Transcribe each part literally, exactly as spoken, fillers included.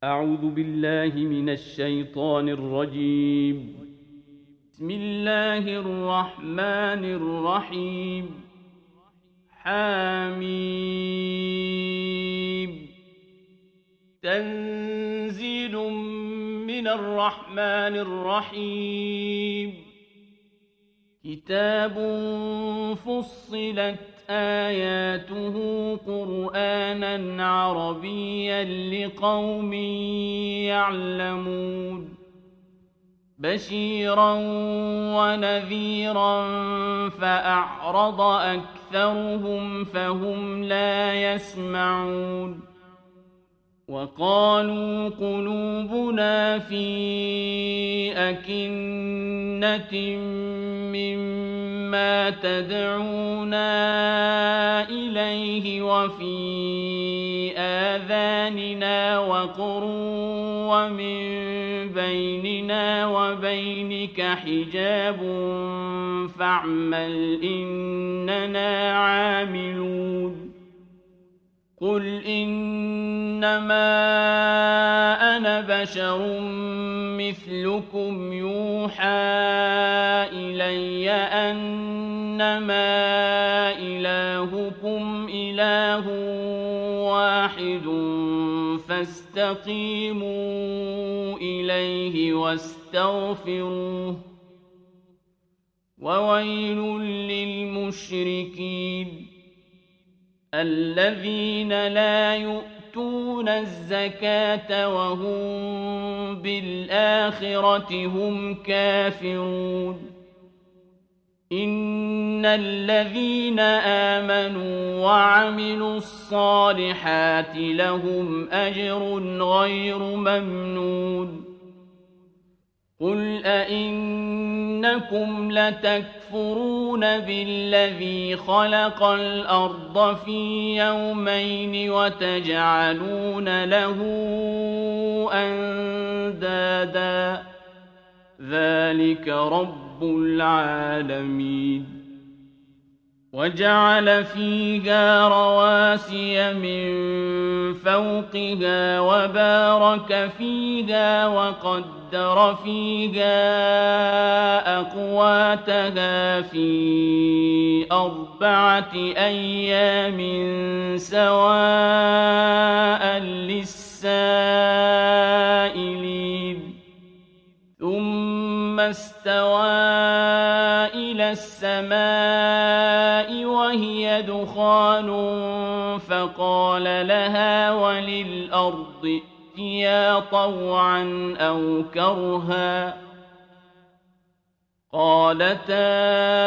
أعوذ بالله من الشيطان الرجيم. بسم الله الرحمن الرحيم. حميم. تنزيل من الرحمن الرحيم. كتاب فصلت آياته قرآنا عربيا لقوم يعلمون بشيرا ونذيرا فأعرض أكثرهم فهم لا يسمعون وقالوا قلوبنا في أكنة مما تدعونا إليه وفي آذاننا وقر ومن بيننا وبينك حجاب فاعمل إننا عاملون قل إنما أنا بشر مثلكم يوحى إلي أنما إلهكم إله واحد فاستقيموا إليه واستغفروه وويل للمشركين الذين لا يؤتون الزكاة وهم بالآخرة هم كافرون إن الذين آمنوا وعملوا الصالحات لهم أجر غير ممنون قل أئنكم لتكفرون بالذي خلق الأرض في يومين وتجعلون له أندادا ذلك رب العالمين وجعل فيها رواسي من فوقها وبارك فيها وقدر فيها أقواتها في أربعة أيام سواء للسائلين ثم استوى إلى السماء وهي دخان فقال لها وللأرض ائتيا طوعا أو كرها قالتا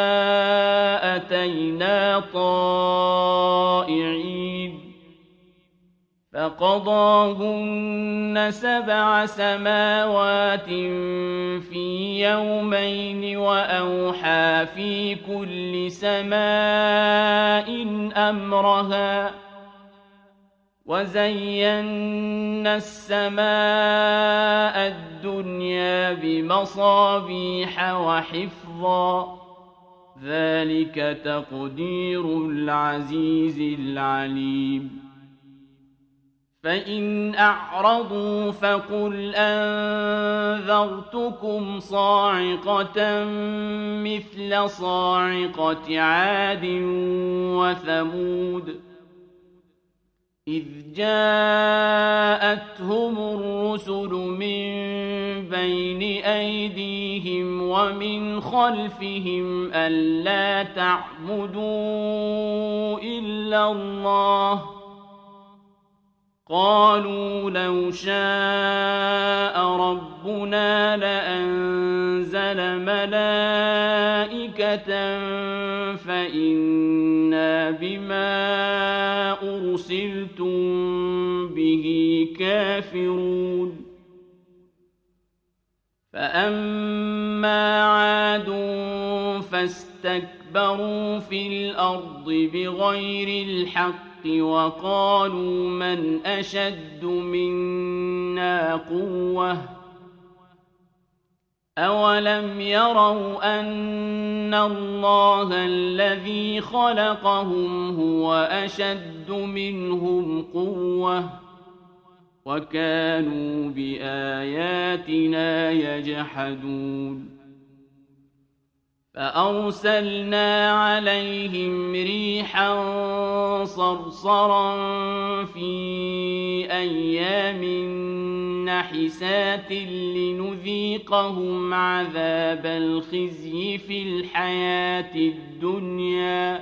أتينا طائعين فقضاهن سبع سماوات في يومين وأوحى في كل سماء أمرها وزينا السماء الدنيا بمصابيح وحفظا ذلك تقدير العزيز العليم فإن أعرضوا فقل أنذرتكم صاعقة مثل صاعقة عاد وثمود إذ جاءتهم الرسل من بين أيديهم ومن خلفهم ألا تعبدوا إلا الله قالوا لو شاء ربنا لأنزل ملائكة فإنا بما أرسلتم به كافرون فأما عاد فاستكبروا في الأرض بغير الحق وقالوا من أشد منا قوة أولم يروا أن الله الذي خلقهم هو أشد منهم قوة وكانوا بآياتنا يجحدون فأرسلنا عليهم ريحا صرصرا في أيام نحسات لنذيقهم عذاب الخزي في الحياة الدنيا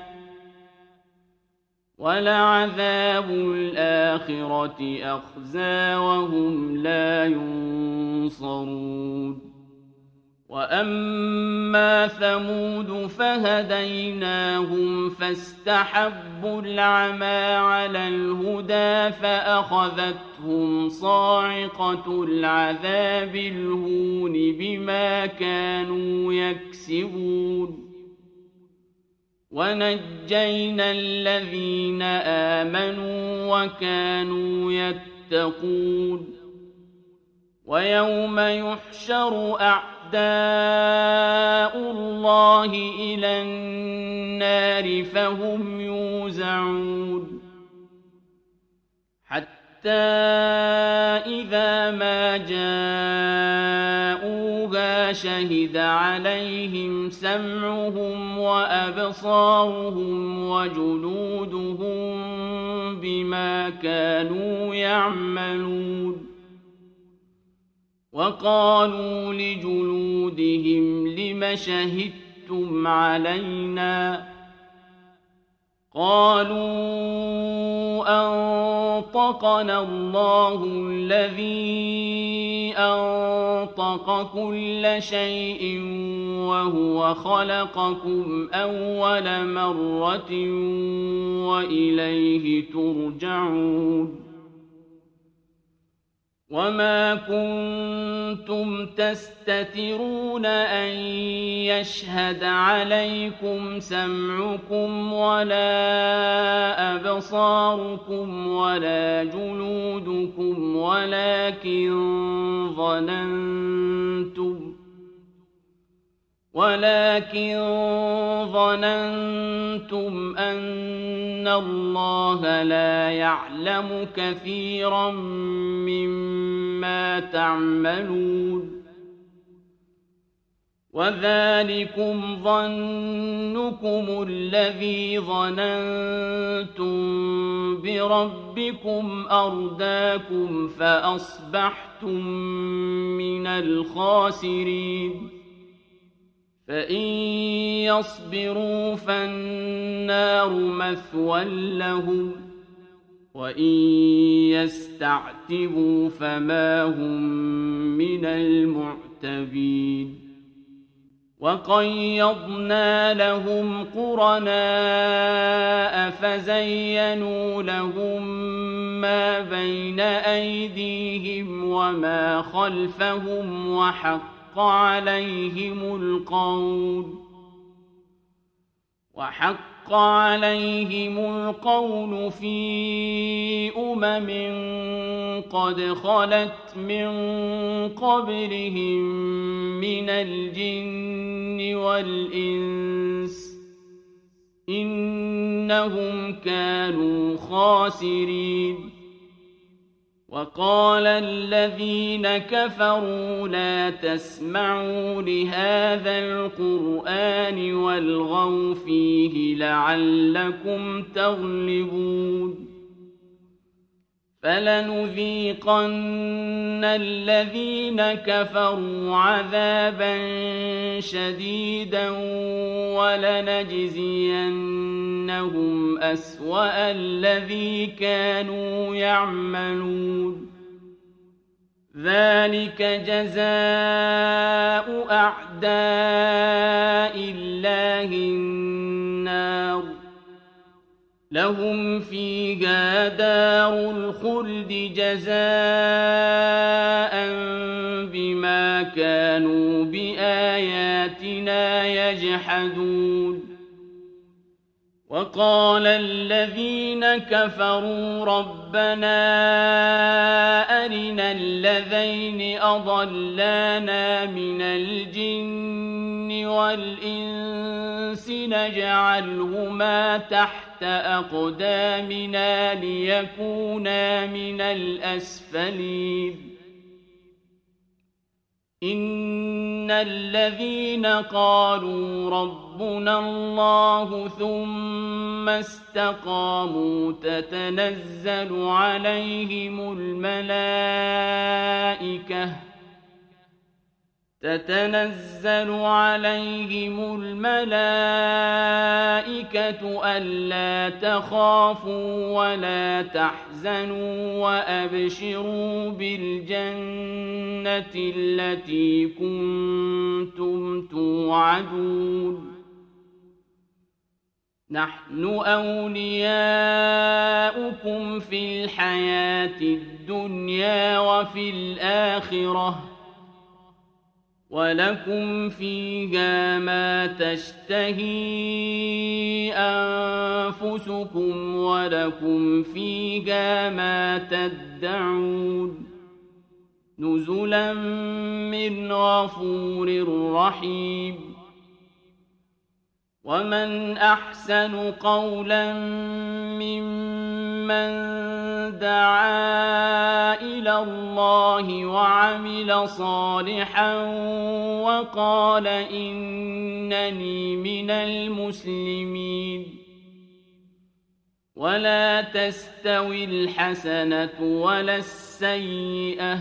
ولعذاب الآخرة أخزى وهم لا ينصرون وأما ثمود فهديناهم فاستحبوا العمى على الهدى فأخذتهم صاعقة العذاب الهون بما كانوا يكسبون ونجينا الذين آمنوا وكانوا يتقون ويوم يحشر أعداء أعداء الله إلى النار فهم يوزعون حتى إذا ما جاءوها شهد عليهم سمعهم وأبصارهم وجلودهم بما كانوا يعملون وقالوا لجلودهم لم شهدتم علينا قالوا أنطقنا الله الذي أنطق كل شيء وهو خلقكم أول مرة وإليه ترجعون وما كنتم تستترون أن يشهد عليكم سمعكم ولا أبصاركم ولا جلودكم ولكن ظننتم ولكن ظننتم أن الله لا يعلم كثيرا مما تعملون وذلكم ظنكم الذي ظننتم بربكم أرداكم فأصبحتم من الخاسرين فإن يصبروا فالنار مثوى لهم وإن يستعتبوا فما هم من المعتبين وقيضنا لهم قرناء فزينوا لهم ما بين أيديهم وما خلفهم وحق عليهم القول وحق عليهم القول في أمم قد خلت من قبلهم من الجن والإنس إنهم كانوا خاسرين وقال الذين كفروا لا تسمعوا لهذا القرآن والغوا فيه لعلكم تغلبون فلنذيقن الذين كفروا عذابا شديدا ولنجزينهم أسوأ الذي كانوا يعملون ذلك جزاء أعداء الله النار لهم فيها دار الخلد جزاء بما كانوا بآياتنا يجحدون وقال وقال الذين كفروا ربنا أرنا الذين أضلانا من الجن والإنس نجعلهما تحت أقدامنا ليكونا من الأسفلين إن الذين قالوا ربنا الله ثم استقاموا تتنزل عليهم الملائكة تتنزل عليهم الملائكة ألا تخافوا ولا تحزنوا وأبشروا بالجنة التي كنتم توعدون نحن أولياؤكم في الحياة الدنيا وفي الآخرة ولكم فيها ما تشتهي أنفسكم ولكم فيها ما تدعون نزلا من غفور رحيم ومن أحسن قولا ممن دعا إلى الله وعمل صالحا وقال إنني من المسلمين ولا تستوي الحسنة ولا السيئة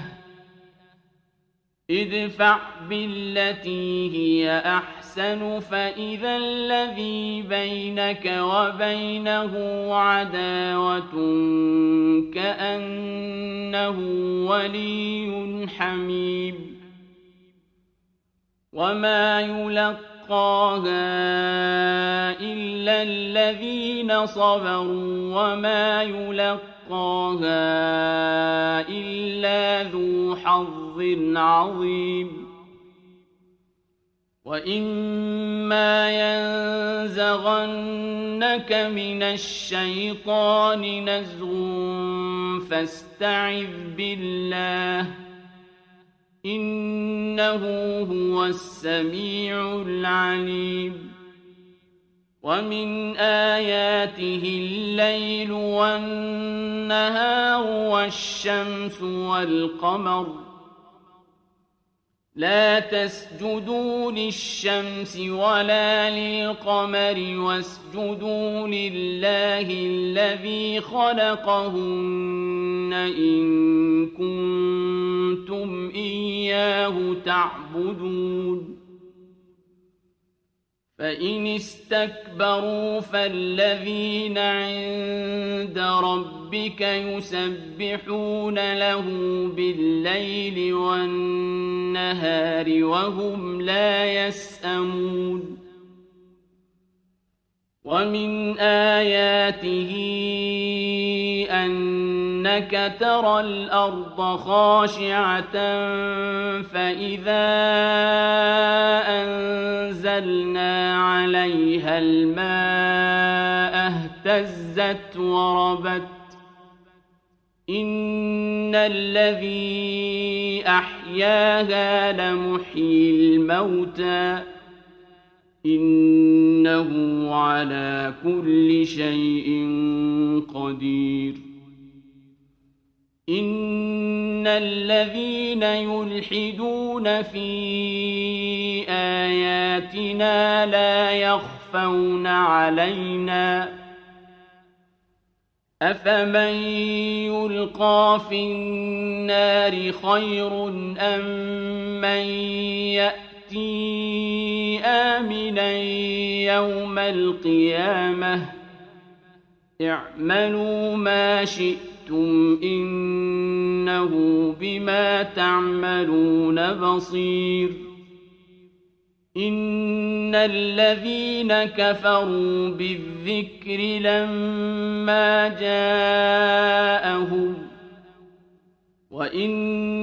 ادفع بالتي هي أحسن فإذا الذي بينك وبينه عداوة كأنه ولي حميم وما يلقاها إلا الذين صبروا وما يلقاها يلقاها إلا ذو حظ عظيم وإما ينزغنك من الشيطان نزغ فاستعذ بالله إنه هو السميع العليم ومن آياته الليل والنهار والشمس والقمر لا تسجدوا للشمس ولا للقمر واسجدوا لله الذي خلقهن إن كنتم إياه تعبدون فإن استكبروا فالذين عند ربك يسبحون له بالليل والنهار وهم لا يسأمون ومن آياته أنك ترى الأرض خاشعة فإذا أنزلنا عليها الماء اهتزت وربت إن الذي أحياها لمحيي الموتى إنه على كل شيء قدير إن الذين يلحدون في آياتنا لا يخفون علينا أفمن يلقى في النار خير أم من يأتي آمنا يوم القيامة اعملوا ما شئتم إنه بما تعملون بصير إن الذين كفروا بالذكر لما جاءهم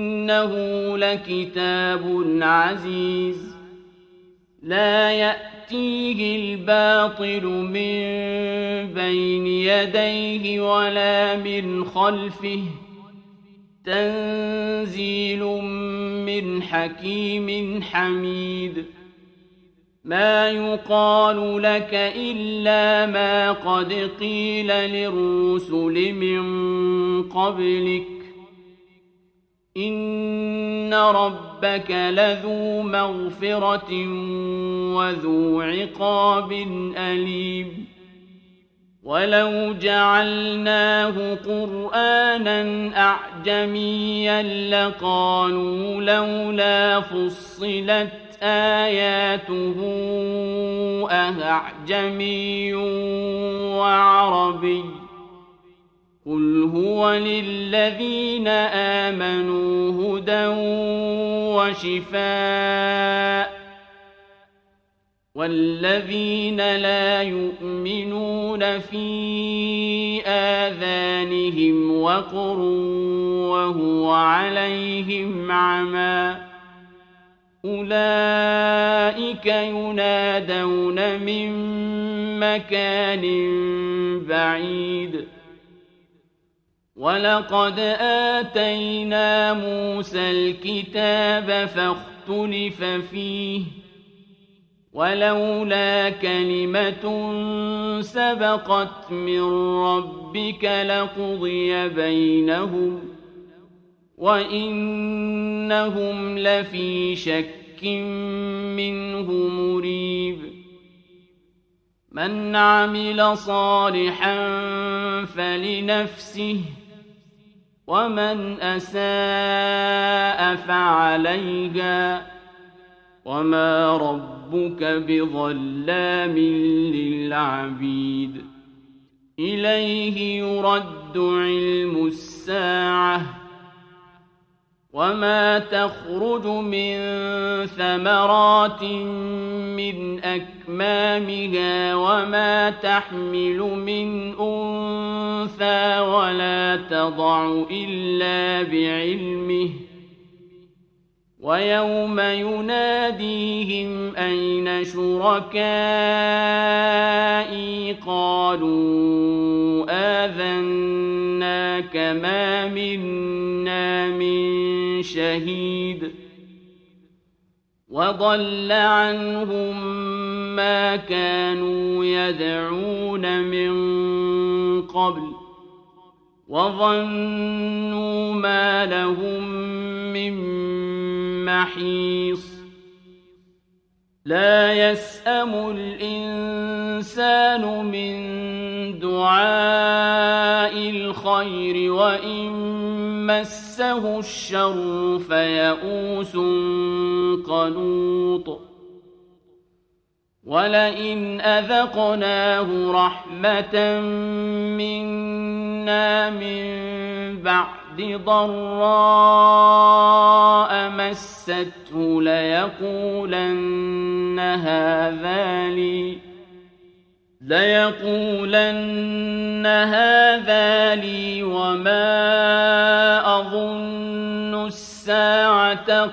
وإنه لكتاب عزيز لا يأتي يأتيه الباطل من بين يديه ولا من خلفه تنزيل من حكيم حميد ما يقال لك إلا ما قد قيل للرسل من قبلك إن ربك لذو مغفرة وذو عقاب أليم ولو جعلناه قرآنا أعجميا لقالوا لولا فصلت آياته أعجمي وعربي قل هو للذين آمنوا هدى وشفاء والذين لا يؤمنون في آذانهم وقر وهو عليهم عمى أولئك ينادون من مكان بعيد ولقد آتينا موسى الكتاب فاختلف فيه ولولا كلمة سبقت من ربك لقضي بينهم وإنهم لفي شك منه مريب من عمل صالحا فلنفسه ومن أساء فعليها وما ربك بظلام للعبيد إليه يرد علم الساعة وما تخرج من ثمرات من أكمامها وما تحمل من أنثى ولا تضع إلا بعلمه ويوم يناديهم أين شركائي قالوا آذناك ما منا من شهيد وضل عنهم ما كانوا يدعون من قبل وظنوا ما لهم من محيص لا يسأم الإنسان من دعاء الخير وإن مسه الشر فيئوس قنوط ولئن أذقناه رحمة منا من بعد ضراء مسته ليقولن هذا لي ليقولن هذا لي وما أظن الساعة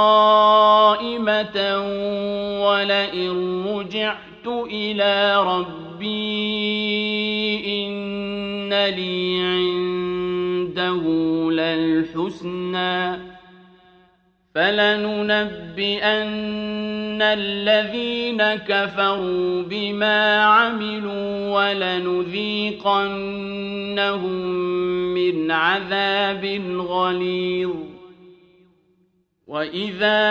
قائمة ولئن رجعت إلى ربي إن لي عنده للحسنى فلننبئن الذين كفروا بما عملوا ولنذيقنهم من عذاب غليظ وإذا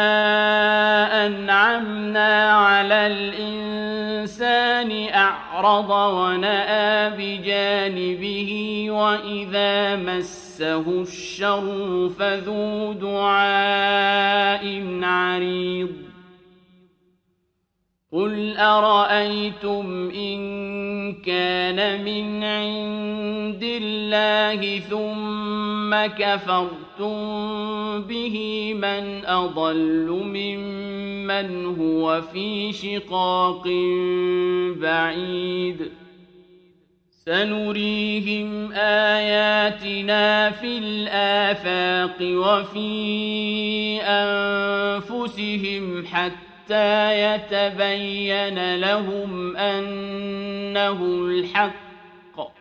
أنعمنا على الإنسان أعرض ونأى بجانبه وإذا مسه الشر فذو دعاء عريض قل أرأيتم إن كان من عند الله ثم كفرتم به من أضل ممن هو في شقاق بعيد سنريهم آياتنا في الآفاق وفي أنفسهم حتى حتى يتبين لهم أنه الحق.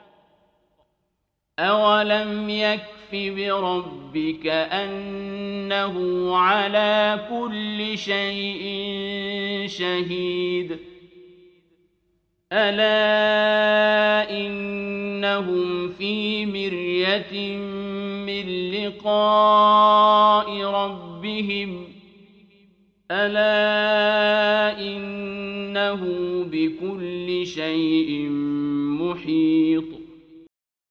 أولم يكف بربك أنه على كل شيء شهيد. ألا إنهم في مرية من لقاء ربهم ألا إنه بكل شيء محيط.